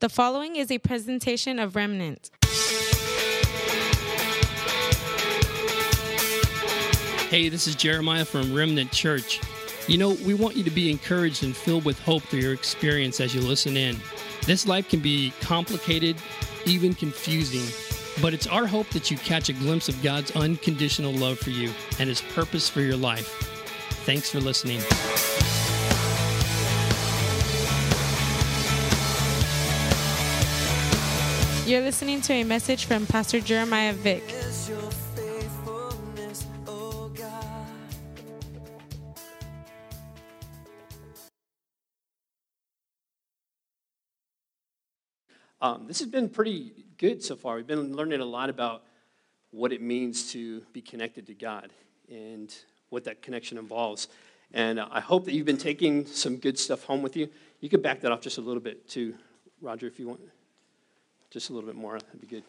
The following is a presentation of Remnant. Hey, this is Jeremiah from Remnant Church. You know, we want you to be encouraged and filled with hope through your experience as you listen in. This life can be complicated, even confusing, but it's our hope that you catch a glimpse of God's unconditional love for you and His purpose for your life. Thanks for listening. You're listening to a message from Pastor Jeremiah Vick. This has been pretty good so far. We've been learning a lot about what it means to be connected to God and what that connection involves. And I hope that you've been taking some good stuff home with you. You could back that off just a little bit too, Roger, if you want. Just a little bit more, that'd be good.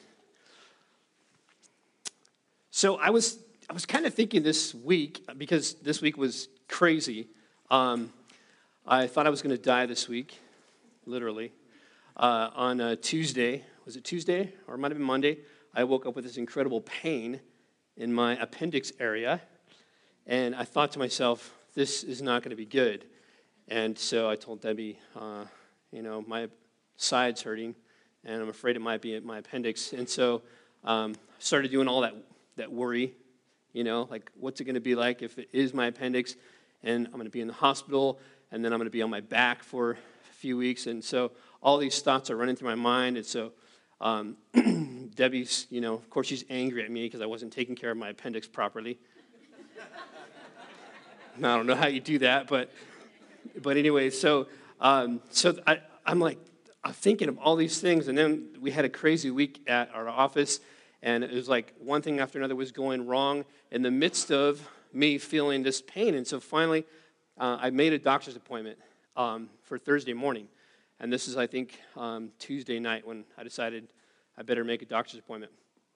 So I was kind of thinking this week, because this week was crazy. I thought I was going to die this week, literally. On Tuesday, was it Tuesday or it might have been Monday, I woke up with this incredible pain in my appendix area, and I thought to myself, this is not going to be good. And so I told Debbie, my side's hurting, and I'm afraid it might be my appendix. And so started doing all that worry, like what's it going to be like if it is my appendix, and I'm going to be in the hospital, and then I'm going to be on my back for a few weeks. And so all these thoughts are running through my mind. And so Debbie's, of course, she's angry at me because I wasn't taking care of my appendix properly. Now, I don't know how you do that, but anyway, so I'm thinking of all these things, and then we had a crazy week at our office, and it was like one thing after another was going wrong in the midst of me feeling this pain. And so finally, I made a doctor's appointment for Thursday morning. And this is, I think, Tuesday night when I decided I better make a doctor's appointment.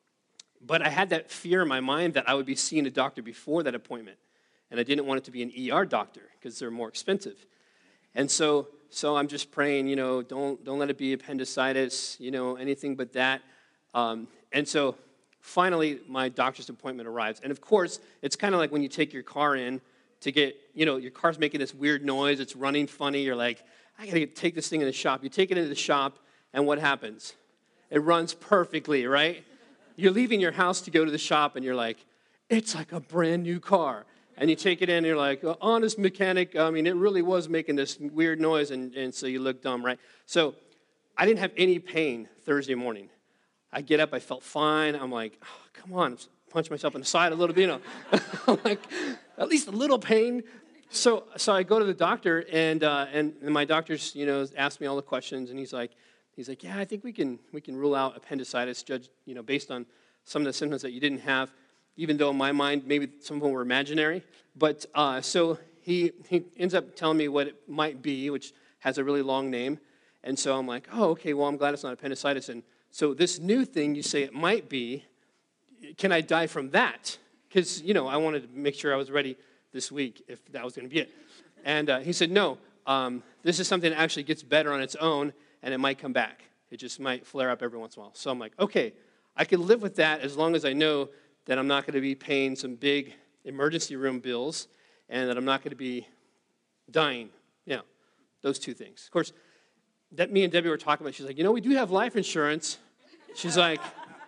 But I had that fear in my mind that I would be seeing a doctor before that appointment. And I didn't want it to be an ER doctor because they're more expensive. And so I'm just praying, don't let it be appendicitis, anything but that. And so finally my doctor's appointment arrives. And of course, it's kind of like when you take your car in to get, your car's making this weird noise, it's running funny, you're like, I got to take this thing in the shop. You take it into the shop, and what happens? It runs perfectly, right? You're leaving your house to go to the shop, and you're like, it's like a brand new car. And you take it in, and you're like, honest mechanic, it really was making this weird noise, and so you look dumb, right? So I didn't have any pain Thursday morning. I get up, I felt fine. I'm like, oh, come on, punch myself in the side a little bit, I'm like, at least a little pain. So I go to the doctor, and my doctor's, asked me all the questions, and he's like, yeah, I think we can rule out appendicitis, judge, based on some of the symptoms that you didn't have, even though in my mind maybe some of them were imaginary. But so he ends up telling me what it might be, which has a really long name, and so I'm like, oh, okay, well, I'm glad it's not appendicitis. And so this new thing you say it might be, can I die from that? Because I wanted to make sure I was ready this week, if that was going to be it. And he said, no, this is something that actually gets better on its own, and it might come back. It just might flare up every once in a while. So I'm like, okay, I can live with that as long as I know that I'm not going to be paying some big emergency room bills and that I'm not going to be dying. Those two things. Of course, that me and Debbie were talking about, she's like, we do have life insurance. She's like,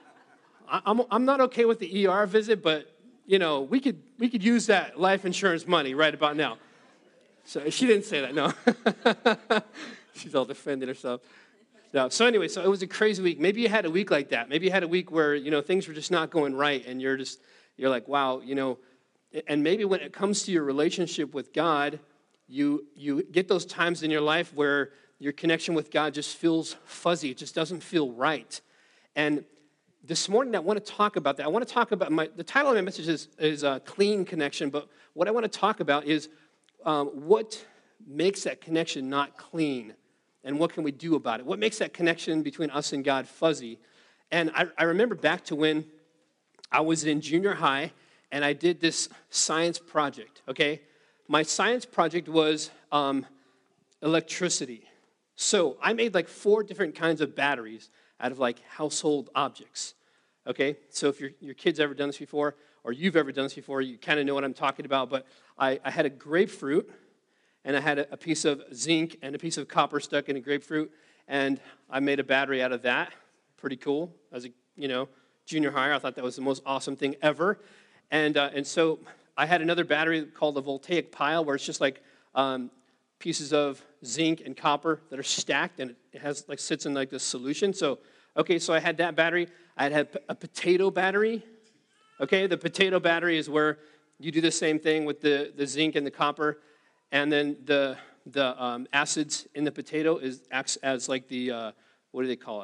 I'm not okay with the ER visit, but we could use that life insurance money right about now. So she didn't say that, no. She's all defending herself. No. So anyway, so it was a crazy week. Maybe you had a week like that. Maybe you had a week where, things were just not going right, and you're like, wow, and maybe when it comes to your relationship with God, you get those times in your life where your connection with God just feels fuzzy. It just doesn't feel right. And this morning, I want to talk about that. I want to talk about the title of my message is Clean Connection, but what I want to talk about is what makes that connection not clean, and what can we do about it? What makes that connection between us and God fuzzy? And I remember back to when I was in junior high, and I did this science project, okay? My science project was electricity. So I made like 4 different kinds of batteries out of like household objects. Okay, so if your kid's ever done this before, or you've ever done this before, you kind of know what I'm talking about. But I had a grapefruit, and I had a piece of zinc and a piece of copper stuck in a grapefruit, and I made a battery out of that. Pretty cool. As a junior higher, I thought that was the most awesome thing ever. And so I had another battery called a voltaic pile, where it's just like pieces of zinc and copper that are stacked, and it has like sits in like this solution. So I had that battery. I had a potato battery. Okay, the potato battery is where you do the same thing with the zinc and the copper, and then the acids in the potato acts as like the what do they call it?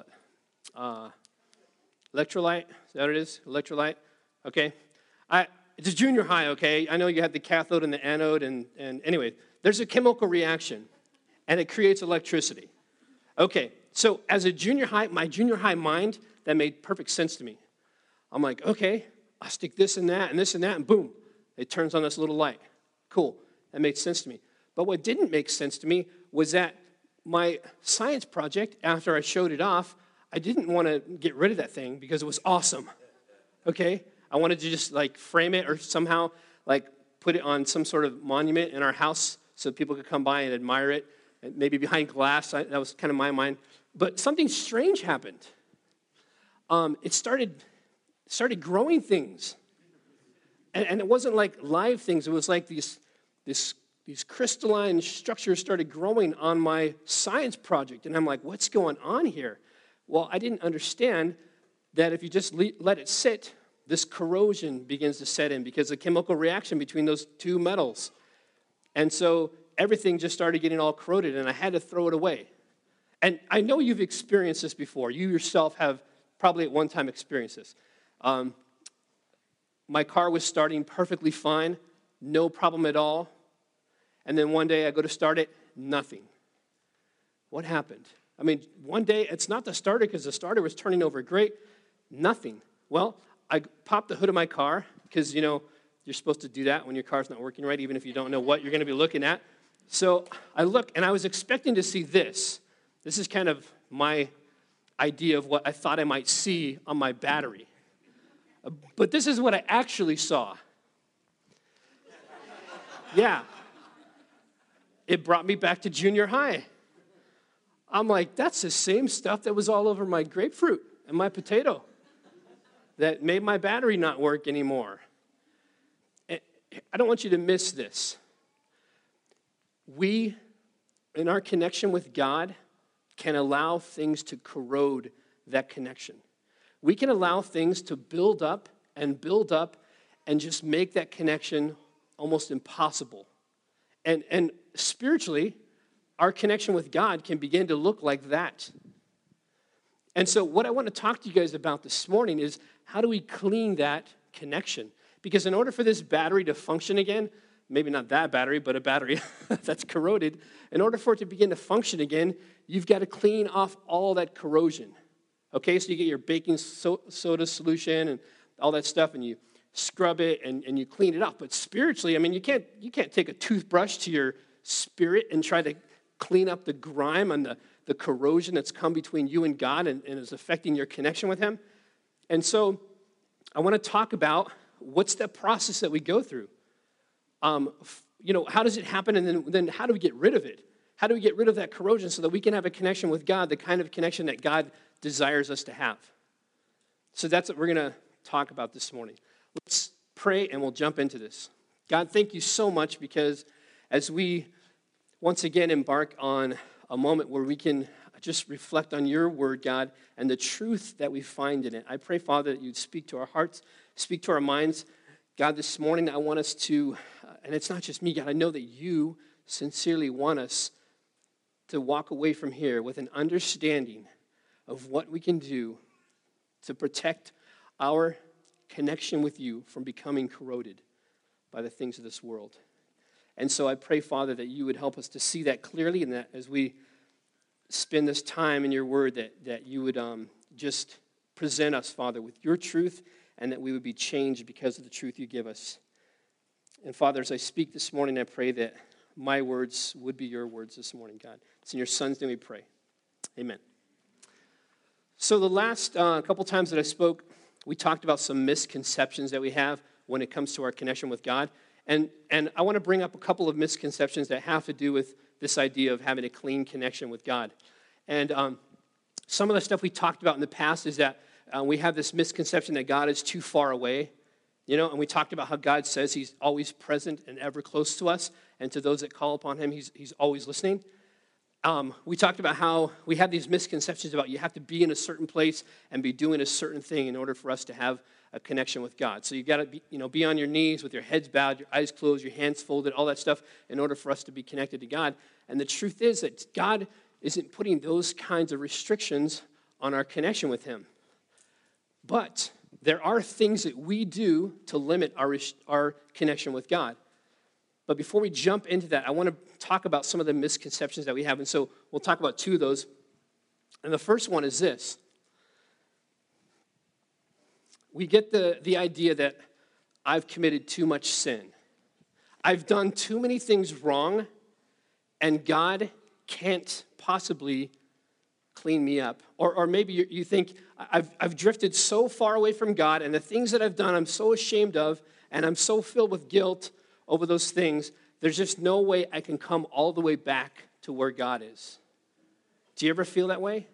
Electrolyte. Is that what it is? Electrolyte. Okay. It's a junior high. Okay. I know you have the cathode and the anode, and anyway, there's a chemical reaction, and it creates electricity. Okay. So as a junior high, my junior high mind, that made perfect sense to me. I'm like, okay, I'll stick this and that, and boom, it turns on this little light. Cool. That made sense to me. But what didn't make sense to me was that my science project, after I showed it off, I didn't want to get rid of that thing because it was awesome. Okay? I wanted to just like frame it or somehow like put it on some sort of monument in our house so people could come by and admire it, and maybe behind glass. That was kind of my mind. But something strange happened. It started growing things. And it wasn't like live things. It was like these crystalline structures started growing on my science project. And I'm like, what's going on here? Well, I didn't understand that if you just let it sit, this corrosion begins to set in because of the chemical reaction between those two metals. And so everything just started getting all corroded, and I had to throw it away. And I know you've experienced this before. You yourself have probably at one time experienced this. My car was starting perfectly fine, no problem at all. And then one day I go to start it, nothing. What happened? I mean, one day it's not the starter because the starter was turning over great, nothing. Well, I popped the hood of my car because, you're supposed to do that when your car's not working right, even if you don't know what you're going to be looking at. So I look, and I was expecting to see this. This is kind of my idea of what I thought I might see on my battery. But this is what I actually saw. Yeah. It brought me back to junior high. I'm like, that's the same stuff that was all over my grapefruit and my potato that made my battery not work anymore. I don't want you to miss this. We, in our connection with God, can allow things to corrode that connection. We can allow things to build up and just make that connection almost impossible. And spiritually, our connection with God can begin to look like that. And so what I want to talk to you guys about this morning is how do we clean that connection? Because in order for this battery to function again, maybe not that battery, but a battery that's corroded, in order for it to begin to function again, you've got to clean off all that corrosion. Okay, so you get your baking soda solution and all that stuff, and you scrub it and you clean it off. But spiritually, I mean, you can't take a toothbrush to your spirit and try to clean up the grime and the corrosion that's come between you and God and is affecting your connection with Him. And so I want to talk about what's the process that we go through. How does it happen, and then how do we get rid of it? How do we get rid of that corrosion so that we can have a connection with God, the kind of connection that God desires us to have? So that's what we're going to talk about this morning. Let's pray, and we'll jump into this. God, thank you so much, because as we once again embark on a moment where we can just reflect on your word, God, and the truth that we find in it, I pray, Father, that you'd speak to our hearts, speak to our minds. God, this morning I want us to, and it's not just me, God, I know that you sincerely want us to walk away from here with an understanding of what we can do to protect our connection with you from becoming corroded by the things of this world. And so I pray, Father, that you would help us to see that clearly, and that as we spend this time in your word, that you would just present us, Father, with your truth, and that we would be changed because of the truth you give us. And Father, as I speak this morning, I pray that my words would be your words this morning, God. It's in your Son's name we pray. Amen. So the last couple times that I spoke, we talked about some misconceptions that we have when it comes to our connection with God. And I want to bring up a couple of misconceptions that have to do with this idea of having a clean connection with God. And some of the stuff we talked about in the past is that we have this misconception that God is too far away. And we talked about how God says he's always present and ever close to us. And to those that call upon him, he's always listening. We talked about how we have these misconceptions about you have to be in a certain place and be doing a certain thing in order for us to have a connection with God. So you got to be on your knees with your heads bowed, your eyes closed, your hands folded, all that stuff in order for us to be connected to God. And the truth is that God isn't putting those kinds of restrictions on our connection with him. But there are things that we do to limit our connection with God. But before we jump into that, I want to talk about some of the misconceptions that we have. And so we'll talk about two of those. And the first one is this. We get the idea that I've committed too much sin. I've done too many things wrong, and God can't possibly clean me up. Or maybe you think, I've drifted so far away from God, and the things that I've done I'm so ashamed of, and I'm so filled with guilt over those things, there's just no way I can come all the way back to where God is. Do you ever feel that way?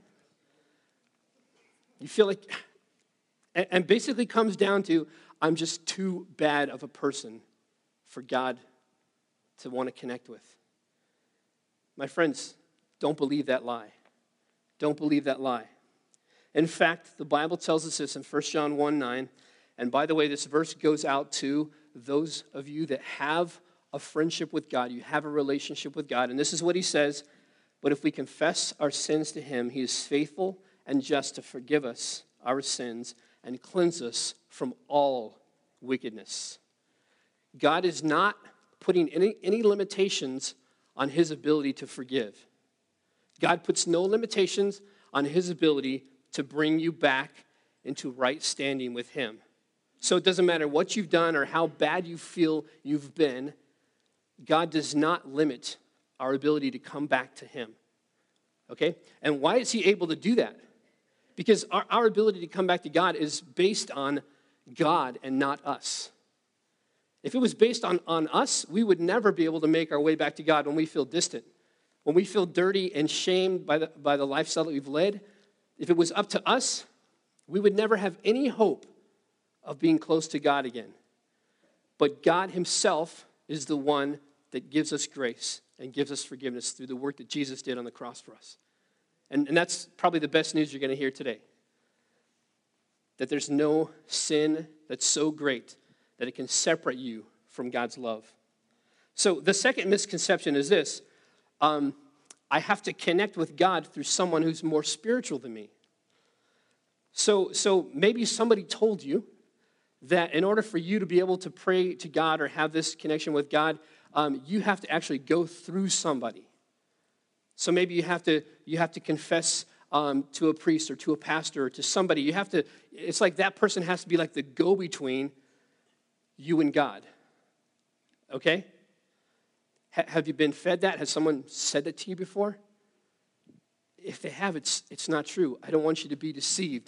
You feel like, and basically comes down to, I'm just too bad of a person for God to want to connect with. My friends, don't believe that lie. Don't believe that lie. In fact, the Bible tells us this in 1 John 1:9. And by the way, this verse goes out to those of you that have a friendship with God. You have a relationship with God. And this is what he says. But if we confess our sins to him, he is faithful and just to forgive us our sins and cleanse us from all wickedness. God is not putting any limitations on his ability to forgive. God puts no limitations on his ability to bring you back into right standing with him. So it doesn't matter what you've done or how bad you feel you've been, God does not limit our ability to come back to him. Okay? And why is he able to do that? Because our ability to come back to God is based on God and not us. If it was based on us, we would never be able to make our way back to God when we feel distant. When we feel dirty and shamed by the lifestyle that we've led, if it was up to us, we would never have any hope of being close to God again. But God himself is the one that gives us grace and gives us forgiveness through the work that Jesus did on the cross for us. And that's probably the best news you're going to hear today. That there's no sin that's so great that it can separate you from God's love. So the second misconception is this. I have to connect with God through someone who's more spiritual than me. So maybe somebody told you that in order for you to be able to pray to God or have this connection with God, you have to actually go through somebody. So maybe you have to confess to a priest or to a pastor or to somebody. It's like that person has to be like the go-between you and God. Okay? Have you been fed that? Has someone said that to you before? If they have, it's not true. I don't want you to be deceived.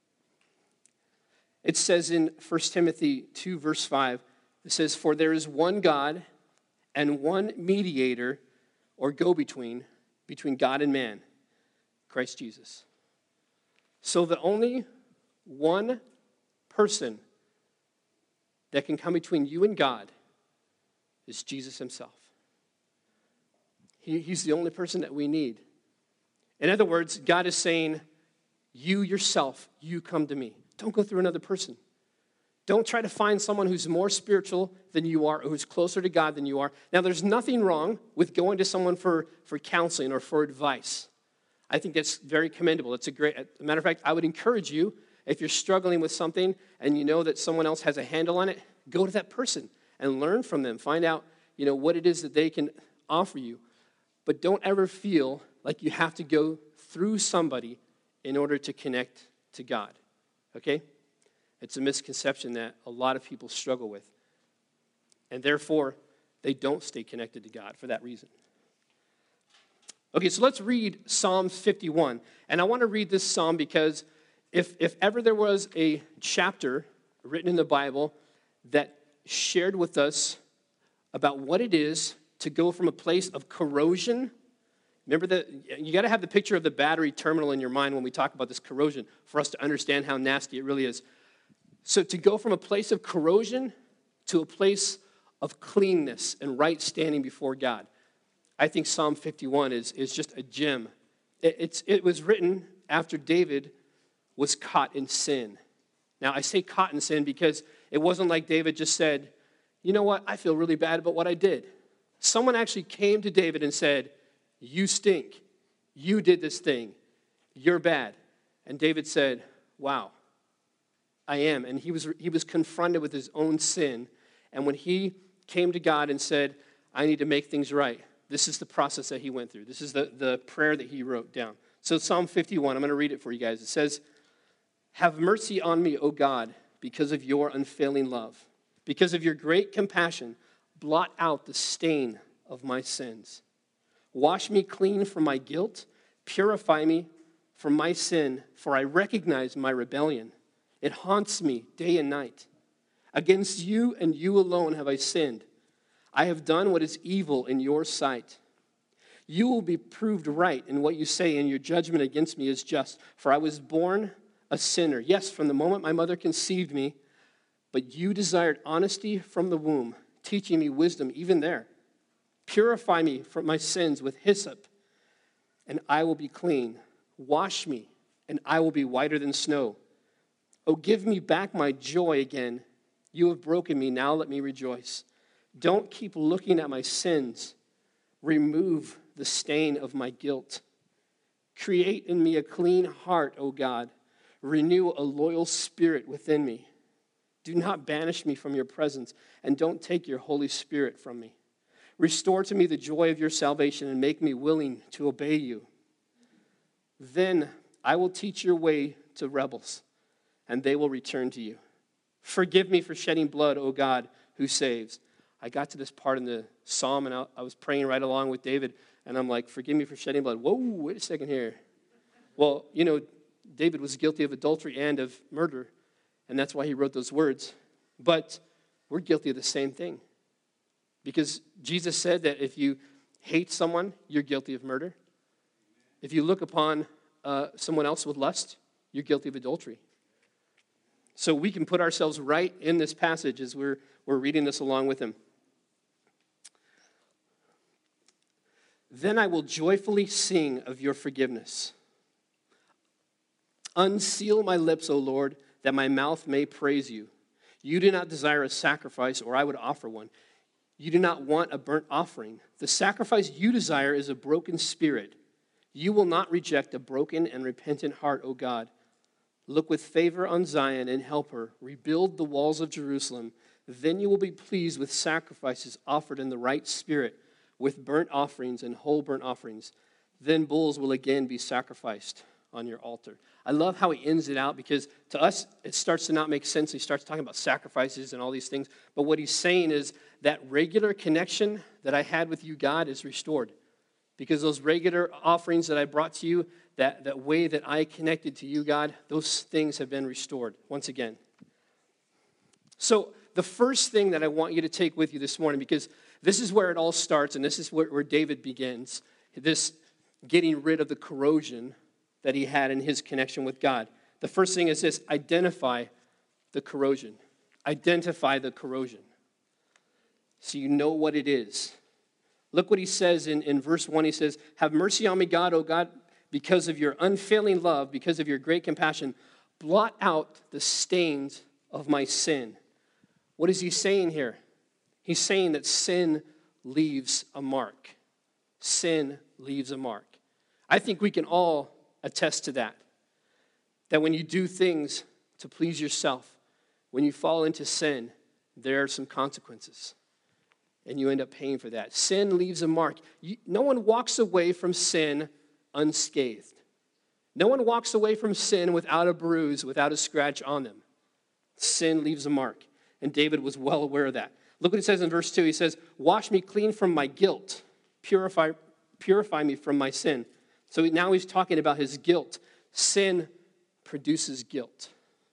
It says in 1 Timothy 2, verse 5, it says, "For there is one God and one mediator or go-between between God and man, Christ Jesus." So the only one person that can come between you and God is Jesus himself. He's the only person that we need. In other words, God is saying, you yourself, you come to me. Don't go through another person. Don't try to find someone who's more spiritual than you are, or who's closer to God than you are. Now, there's nothing wrong with going to someone for counseling or for advice. I think that's very commendable. It's as a matter of fact, I would encourage you, if you're struggling with something and you know that someone else has a handle on it, go to that person and learn from them. Find out, what it is that they can offer you. But don't ever feel like you have to go through somebody in order to connect to God. Okay? It's a misconception that a lot of people struggle with. And therefore, they don't stay connected to God for that reason. Okay, so let's read Psalm 51. And I want to read this psalm because if ever there was a chapter written in the Bible that shared with us about what it is to go from a place of corrosion. Remember that you got to have the picture of the battery terminal in your mind when we talk about this corrosion for us to understand how nasty it really is. So to go from a place of corrosion to a place of cleanness and right standing before God. I think Psalm 51 is just a gem. It was written after David was caught in sin. Now, I say caught in sin because it wasn't like David just said, you know what, I feel really bad about what I did. Someone actually came to David and said, you stink. You did this thing. You're bad. And David said, wow, I am. And he was confronted with his own sin. And when he came to God and said, I need to make things right, this is the process that he went through. This is the prayer that he wrote down. So Psalm 51, I'm going to read it for you guys. It says, have mercy on me, O God, because of your unfailing love. Because of your great compassion, blot out the stain of my sins. Wash me clean from my guilt. Purify me from my sin, for I recognize my rebellion. It haunts me day and night. Against you and you alone have I sinned. I have done what is evil in your sight. You will be proved right in what you say, and your judgment against me is just. For I was born a sinner. Yes, from the moment my mother conceived me, but you desired honesty from the womb, teaching me wisdom even there. Purify me from my sins with hyssop, and I will be clean. Wash me, and I will be whiter than snow. Oh, give me back my joy again. You have broken me, now let me rejoice. Don't keep looking at my sins. Remove the stain of my guilt. Create in me a clean heart, O God. Renew a loyal spirit within me. Do not banish me from your presence, and don't take your Holy Spirit from me. Restore to me the joy of your salvation, and make me willing to obey you. Then I will teach your way to rebels, and they will return to you. Forgive me for shedding blood, O God, who saves. I got to this part in the psalm, and I was praying right along with David, and I'm like, forgive me for shedding blood. Whoa, wait a second here. Well, you know, David was guilty of adultery and of murder, and that's why he wrote those words. But we're guilty of the same thing. Because Jesus said that if you hate someone, you're guilty of murder. If you look upon someone else with lust, you're guilty of adultery. So we can put ourselves right in this passage as we're reading this along with him. Then I will joyfully sing of your forgiveness. Unseal my lips, O Lord, that my mouth may praise you. You do not desire a sacrifice, or I would offer one. You do not want a burnt offering. The sacrifice you desire is a broken spirit. You will not reject a broken and repentant heart, O God. Look with favor on Zion and help her. Rebuild the walls of Jerusalem. Then you will be pleased with sacrifices offered in the right spirit, with burnt offerings and whole burnt offerings. Then bulls will again be sacrificed on your altar. I love how he ends it out, because to us it starts to not make sense. He starts talking about sacrifices and all these things. But what he's saying is that regular connection that I had with you, God, is restored. Because those regular offerings that I brought to you, that way that I connected to you, God, those things have been restored once again. So the first thing that I want you to take with you this morning, because this is where it all starts, and this is where David begins, this getting rid of the corrosion that he had in his connection with God. The first thing is this: identify the corrosion. Identify the corrosion. So you know what it is. Look what he says in verse 1. He says, have mercy on me, God, O God, because of your unfailing love, because of your great compassion. Blot out the stains of my sin. What is he saying here? He's saying that sin leaves a mark. Sin leaves a mark. I think we can all attest to that. That when you do things to please yourself, when you fall into sin, there are some consequences. And you end up paying for that. Sin leaves a mark. No one walks away from sin unscathed. No one walks away from sin without a bruise, without a scratch on them. Sin leaves a mark. And David was well aware of that. Look what he says in verse 2. He says, wash me clean from my guilt. Purify purify me from my sin. So now he's talking about his guilt. Sin produces guilt.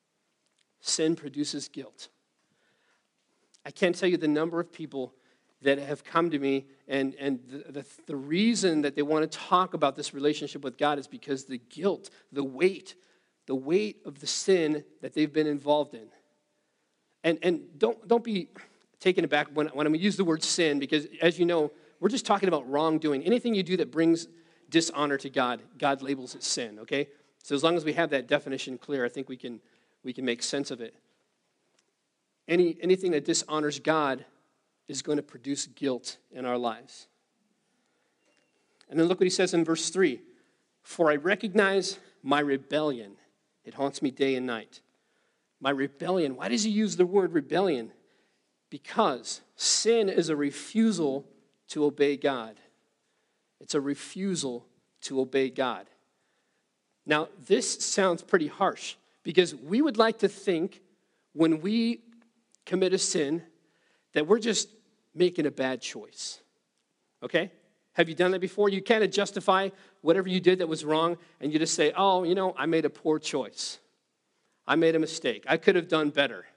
Sin produces guilt. I can't tell you the number of people that have come to me, and the reason that they want to talk about this relationship with God is because the guilt, the weight of the sin that they've been involved in. And don't be taken aback when I use the word sin, because as you know, we're just talking about wrongdoing. Anything you do that brings dishonor to God, God labels it sin, okay? So as long as we have that definition clear, I think we can make sense of it. Anything that dishonors God is going to produce guilt in our lives. And then look what he says in verse 3. For I recognize my rebellion. It haunts me day and night. My rebellion. Why does he use the word rebellion? Because sin is a refusal to obey God. It's a refusal to obey God. Now, this sounds pretty harsh because we would like to think when we commit a sin that we're just making a bad choice. Okay? Have you done that before? You kind of justify whatever you did that was wrong, and you just say, oh, I made a poor choice. I made a mistake. I could have done better.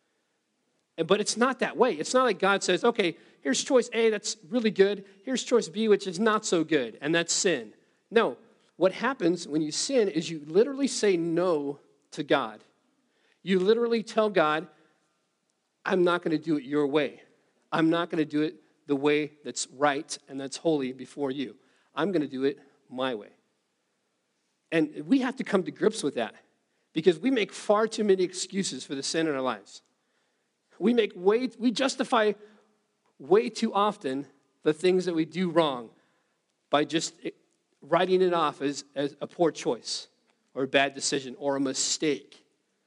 But it's not that way. It's not like God says, okay, here's choice A, that's really good. Here's choice B, which is not so good, and that's sin. No. What happens when you sin is you literally say no to God. You literally tell God, I'm not going to do it your way. I'm not going to do it the way that's right and that's holy before you. I'm going to do it my way. And we have to come to grips with that because we make far too many excuses for the sin in our lives. We justify way too often the things that we do wrong by just writing it off as a poor choice or a bad decision or a mistake.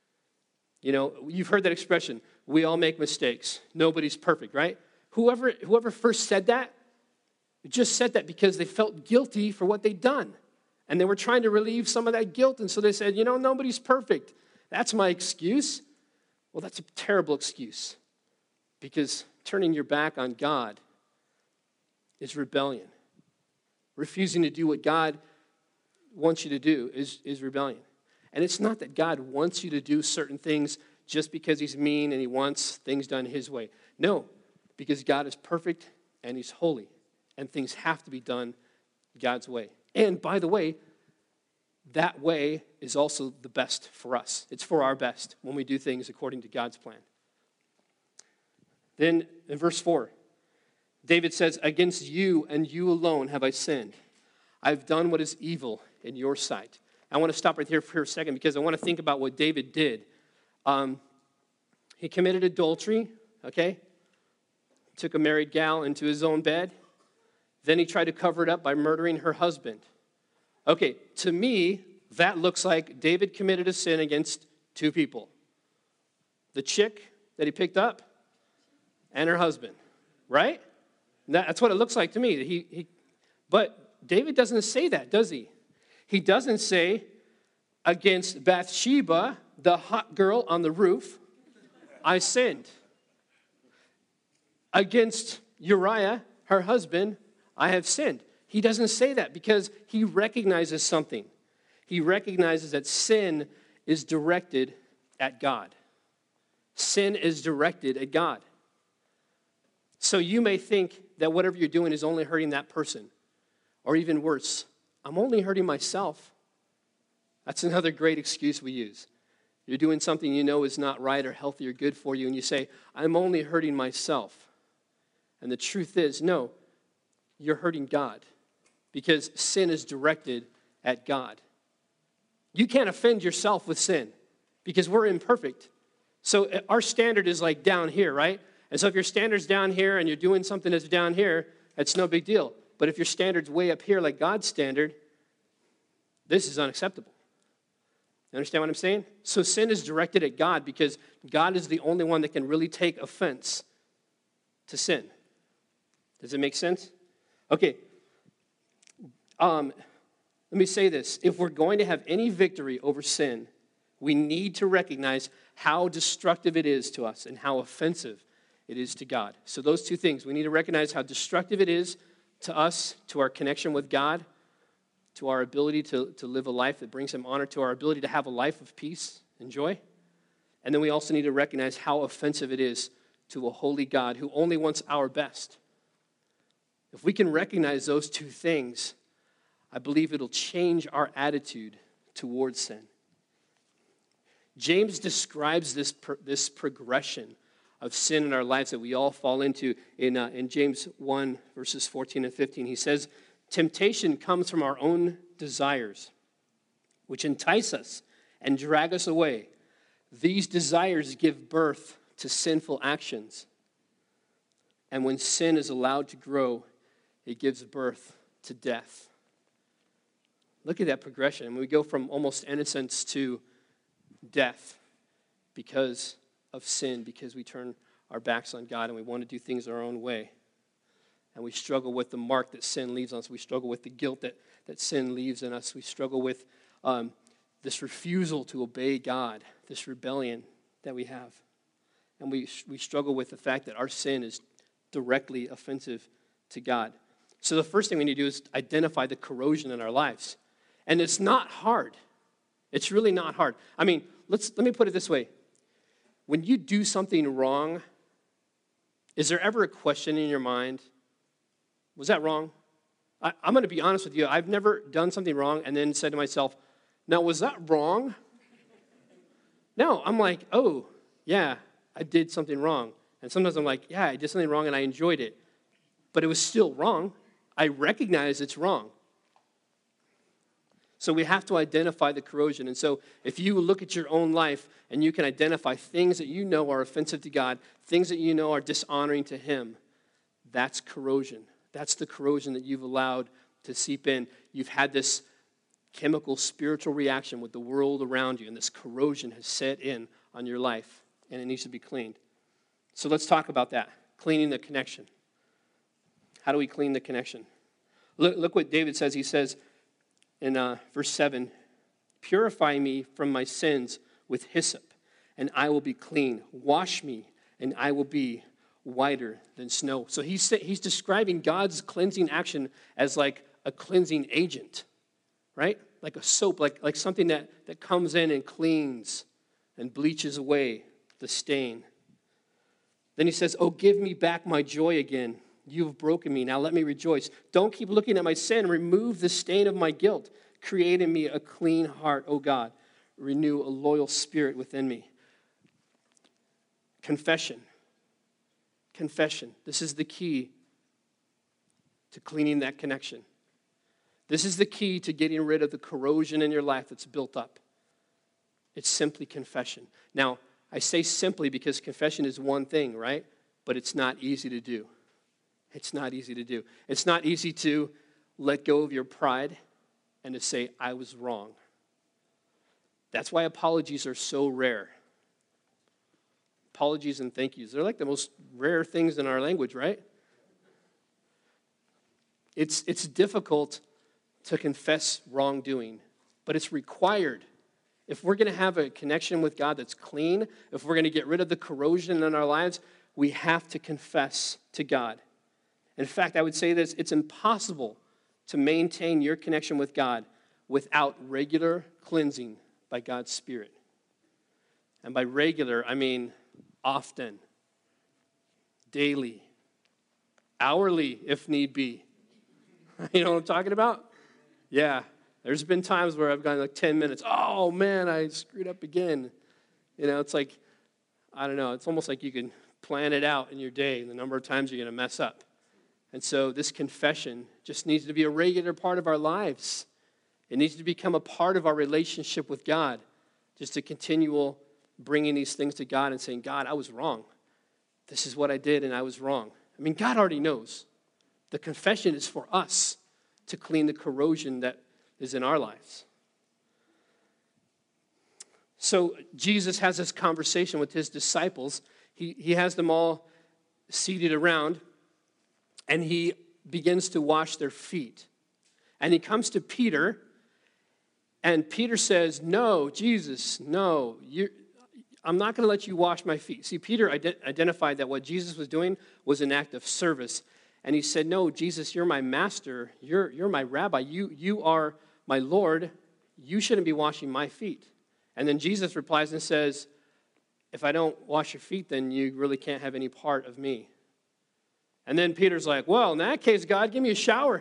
You've heard that expression, we all make mistakes. Nobody's perfect, right? Whoever first said that, just said that because they felt guilty for what they'd done. And they were trying to relieve some of that guilt. And so they said, nobody's perfect. That's my excuse. Well, that's a terrible excuse. Because turning your back on God is rebellion. Refusing to do what God wants you to do is rebellion. And it's not that God wants you to do certain things just because he's mean and he wants things done his way. No, because God is perfect and he's holy. And things have to be done God's way. And by the way, that way is also the best for us. It's for our best when we do things according to God's plan. Then in verse 4, David says, against you and you alone have I sinned. I've done what is evil in your sight. I want to stop right here for a second because I want to think about what David did. He committed adultery, okay? Took a married gal into his own bed. Then he tried to cover it up by murdering her husband. Okay, to me, that looks like David committed a sin against two people. The chick that he picked up and her husband, right? That's what it looks like to me. But David doesn't say that, does he? He doesn't say, against Bathsheba, the hot girl on the roof, I sinned. Against Uriah, her husband, I have sinned. He doesn't say that because he recognizes something. He recognizes that sin is directed at God. Sin is directed at God. So you may think that whatever you're doing is only hurting that person. Or even worse, I'm only hurting myself. That's another great excuse we use. You're doing something you know is not right or healthy or good for you, and you say, I'm only hurting myself. And the truth is, no, you're hurting God because sin is directed at God. You can't offend yourself with sin because we're imperfect. So our standard is like down here, right? And so if your standard's down here and you're doing something that's down here, it's no big deal. But if your standard's way up here like God's standard, this is unacceptable. You understand what I'm saying? So sin is directed at God because God is the only one that can really take offense to sin. Does it make sense? Okay. Let me say this. If we're going to have any victory over sin, we need to recognize how destructive it is to us and how offensive it is to God. So those two things. We need to recognize how destructive it is to us, to our connection with God, to our ability to live a life that brings him honor, to our ability to have a life of peace and joy. And then we also need to recognize how offensive it is to a holy God who only wants our best. If we can recognize those two things, I believe it'll change our attitude towards sin. James describes this progression of sin in our lives that we all fall into in James 1, verses 14 and 15. He says, temptation comes from our own desires, which entice us and drag us away. These desires give birth to sinful actions. And when sin is allowed to grow, it gives birth to death. Look at that progression. We go from almost innocence to death because of sin, because we turn our backs on God and we want to do things our own way. And we struggle with the mark that sin leaves on us. We struggle with the guilt that sin leaves in us. We struggle with this refusal to obey God, this rebellion that we have. And we struggle with the fact that our sin is directly offensive to God. So the first thing we need to do is identify the corrosion in our lives. And it's not hard. It's really not hard. I mean, let me put it this way. When you do something wrong, is there ever a question in your mind, was that wrong? I'm going to be honest with you. I've never done something wrong and then said to myself, now, was that wrong? No, I'm like, oh, yeah, I did something wrong. And sometimes I'm like, yeah, I did something wrong and I enjoyed it. But it was still wrong. I recognize it's wrong. So we have to identify the corrosion. And so if you look at your own life and you can identify things that you know are offensive to God, things that you know are dishonoring to him, that's corrosion. That's the corrosion that you've allowed to seep in. You've had this chemical spiritual reaction with the world around you, and this corrosion has set in on your life, and it needs to be cleaned. So let's talk about that, cleaning the connection. How do we clean the connection? Look what David says. He says in verse 7, purify me from my sins with hyssop, and I will be clean. Wash me, and I will be whiter than snow. So he's describing God's cleansing action as like a cleansing agent, right? Like a soap, like something that comes in and cleans and bleaches away the stain. Then he says, oh, give me back my joy again. You have broken me. Now let me rejoice. Don't keep looking at my sin. Remove the stain of my guilt. Create in me a clean heart, O God. Renew a loyal spirit within me. Confession. Confession. This is the key to cleaning that connection. This is the key to getting rid of the corrosion in your life that's built up. It's simply confession. Now, I say simply because confession is one thing, right? But it's not easy to do. It's not easy to do. It's not easy to let go of your pride and to say, I was wrong. That's why apologies are so rare. Apologies and thank yous. They're like the most rare things in our language, right? It's difficult to confess wrongdoing, but it's required. If we're going to have a connection with God that's clean, if we're going to get rid of the corrosion in our lives, we have to confess to God. In fact, I would say this, it's impossible to maintain your connection with God without regular cleansing by God's Spirit. And by regular, I mean often, daily, hourly, if need be. You know what I'm talking about? Yeah. There's been times where I've gone like 10 minutes. Oh, man, I screwed up again. You know, it's like, I don't know, it's almost like you can plan it out in your day, the number of times you're going to mess up. And so this confession just needs to be a regular part of our lives. It needs to become a part of our relationship with God. Just a continual bringing these things to God and saying, God, I was wrong. This is what I did and I was wrong. I mean, God already knows. The confession is for us to clean the corrosion that is in our lives. So Jesus has this conversation with his disciples. He has them all seated around, and he begins to wash their feet. And he comes to Peter, and Peter says, no, Jesus, no, I'm not going to let you wash my feet. See, Peter identified that what Jesus was doing was an act of service. and he said, no, Jesus, you're my master. You're my rabbi. You are my Lord. You shouldn't be washing my feet. And then Jesus replies and says, if I don't wash your feet, then you really can't have any part of me. And then Peter's like, well, in that case, God, give me a shower.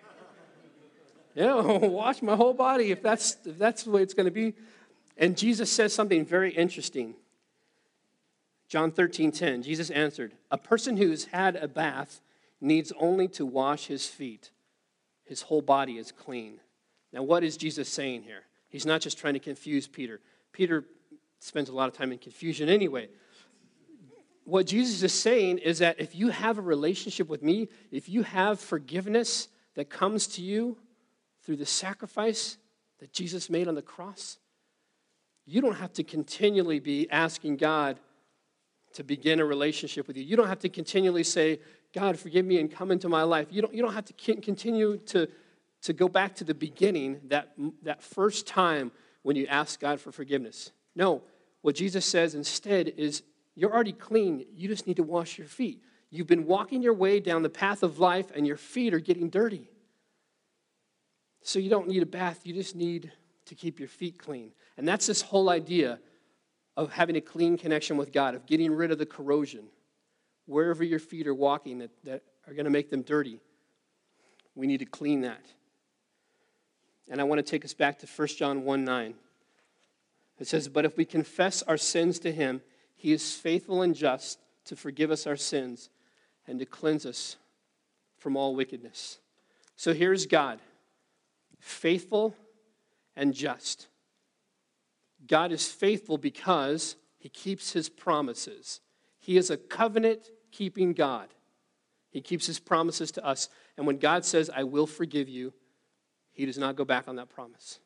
Wash my whole body if that's the way it's going to be. And Jesus says something very interesting. John 13:10, Jesus answered, a person who's had a bath needs only to wash his feet. His whole body is clean. Now, what is Jesus saying here? He's not just trying to confuse Peter. Peter spends a lot of time in confusion anyway. What Jesus is saying is that if you have a relationship with me, if you have forgiveness that comes to you through the sacrifice that Jesus made on the cross, you don't have to continually be asking God to begin a relationship with you. You don't have to continually say, God, forgive me and come into my life. You don't have to continue to go back to the beginning, that first time when you ask God for forgiveness. No, what Jesus says instead is, you're already clean. You just need to wash your feet. You've been walking your way down the path of life, and your feet are getting dirty. So you don't need a bath. You just need to keep your feet clean. And that's this whole idea of having a clean connection with God, of getting rid of the corrosion. Wherever your feet are walking that are going to make them dirty, we need to clean that. And I want to take us back to 1 John 1:9. It says, but if we confess our sins to him, he is faithful and just to forgive us our sins and to cleanse us from all wickedness. So here's God, faithful and just. God is faithful because he keeps his promises. He is a covenant-keeping God. He keeps his promises to us. And when God says, I will forgive you, he does not go back on that promise.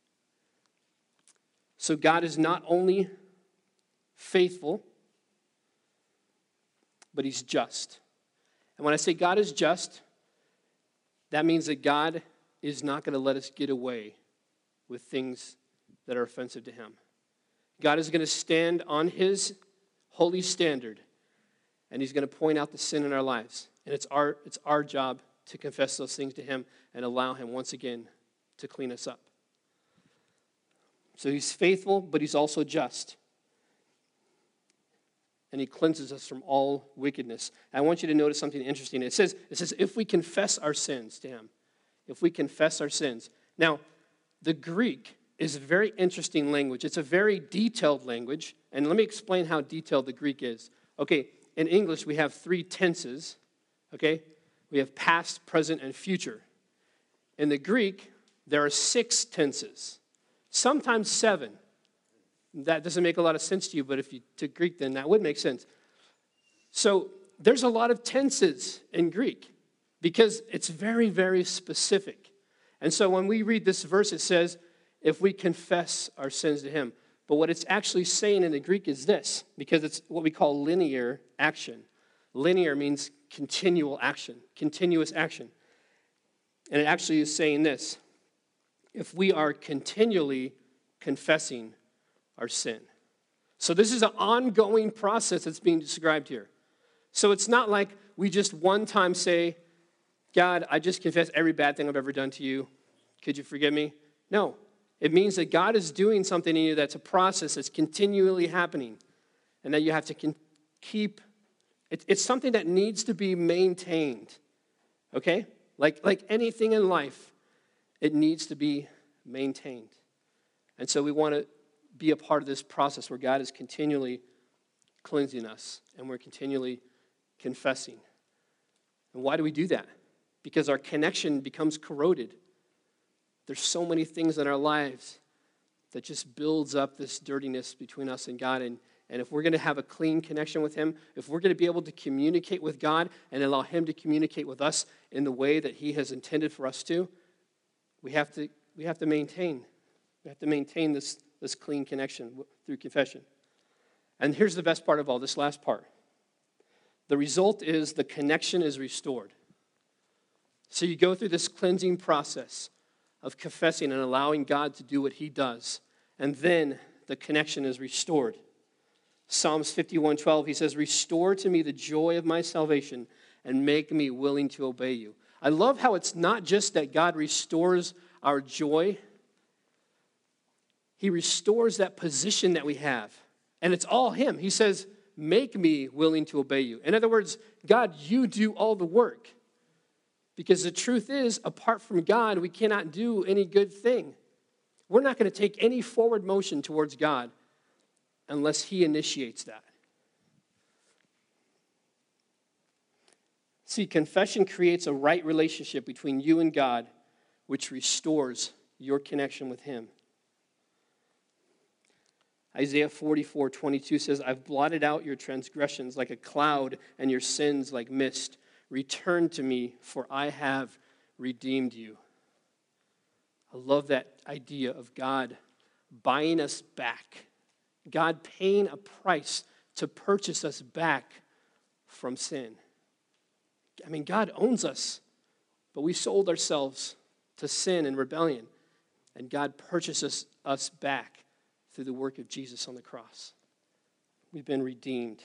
So God is not only faithful, but he's just. And when I say God is just, that means that God is not going to let us get away with things that are offensive to him. God is going to stand on his holy standard, and he's going to point out the sin in our lives. And it's our job to confess those things to him and allow him once again to clean us up. So he's faithful, but he's also just. And he cleanses us from all wickedness. I want you to notice something interesting. It says, if we confess our sins to him. If we confess our sins. Now, the Greek is a very interesting language. It's a very detailed language. And let me explain how detailed the Greek is. Okay, in English, we have 3 tenses. Okay? We have past, present, and future. In the Greek, there are 6 tenses. Sometimes 7. That doesn't make a lot of sense to you, but if you took Greek, then that would make sense. So there's a lot of tenses in Greek because it's very, very specific. And so when we read this verse, it says, if we confess our sins to him. But what it's actually saying in the Greek is this, because it's what we call linear action. Linear means continual action, continuous action. And it actually is saying this, if we are continually confessing our sin. So this is an ongoing process that's being described here. So it's not like we just one time say, God, I just confess every bad thing I've ever done to you. Could you forgive me? No. It means that God is doing something in you that's a process that's continually happening and that you have to keep. It's something that needs to be maintained, okay? Like anything in life, it needs to be maintained. And so we want to be a part of this process where God is continually cleansing us and we're continually confessing. And why do we do that? Because our connection becomes corroded. There's so many things in our lives that just builds up this dirtiness between us and God. And if we're going to have a clean connection with him, if we're going to be able to communicate with God and allow him to communicate with us in the way that he has intended for us to, we have to maintain. We have to maintain this clean connection through confession. And here's the best part of all, this last part. The result is the connection is restored. So you go through this cleansing process of confessing and allowing God to do what he does. And then the connection is restored. Psalms 51:12, he says, restore to me the joy of my salvation and make me willing to obey you. I love how it's not just that God restores our joy. He restores that position that we have. And it's all him. He says, make me willing to obey you. In other words, God, you do all the work. Because the truth is, apart from God, we cannot do any good thing. We're not going to take any forward motion towards God unless he initiates that. See, confession creates a right relationship between you and God, which restores your connection with him. Isaiah 44:22 says, I've blotted out your transgressions like a cloud and your sins like mist. Return to me, for I have redeemed you. I love that idea of God buying us back. God paying a price to purchase us back from sin. I mean, God owns us, but we sold ourselves to sin and rebellion, and God purchases us back through the work of Jesus on the cross. We've been redeemed.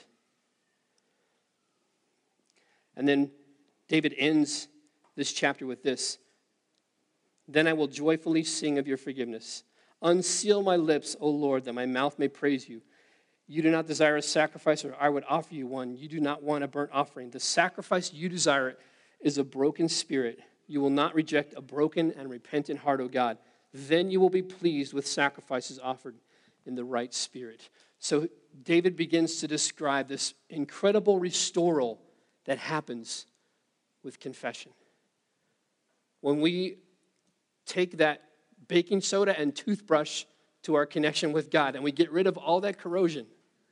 And then David ends this chapter with this. Then I will joyfully sing of your forgiveness. Unseal my lips, O Lord, that my mouth may praise you. You do not desire a sacrifice, or I would offer you one. You do not want a burnt offering. The sacrifice you desire is a broken spirit. You will not reject a broken and repentant heart, O God. Then you will be pleased with sacrifices offered in the right spirit. So David begins to describe this incredible restoral that happens with confession. When we take that baking soda and toothbrush to our connection with God, and we get rid of all that corrosion,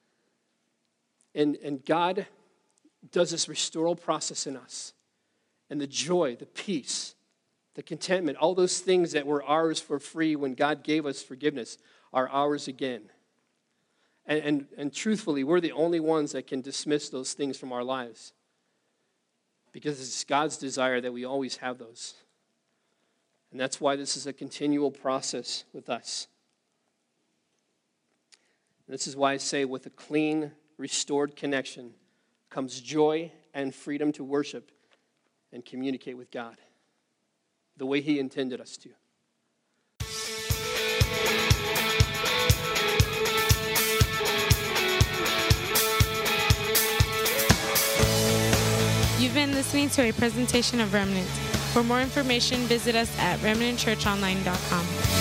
and God does this restoral process in us, and the joy, the peace, the contentment, all those things that were ours for free when God gave us forgiveness are ours again. And truthfully, we're the only ones that can dismiss those things from our lives, because it's God's desire that we always have those. And that's why this is a continual process with us. This is why I say with a clean, restored connection comes joy and freedom to worship and communicate with God the way he intended us to. You've been listening to a presentation of Remnant. For more information, visit us at remnantchurchonline.com.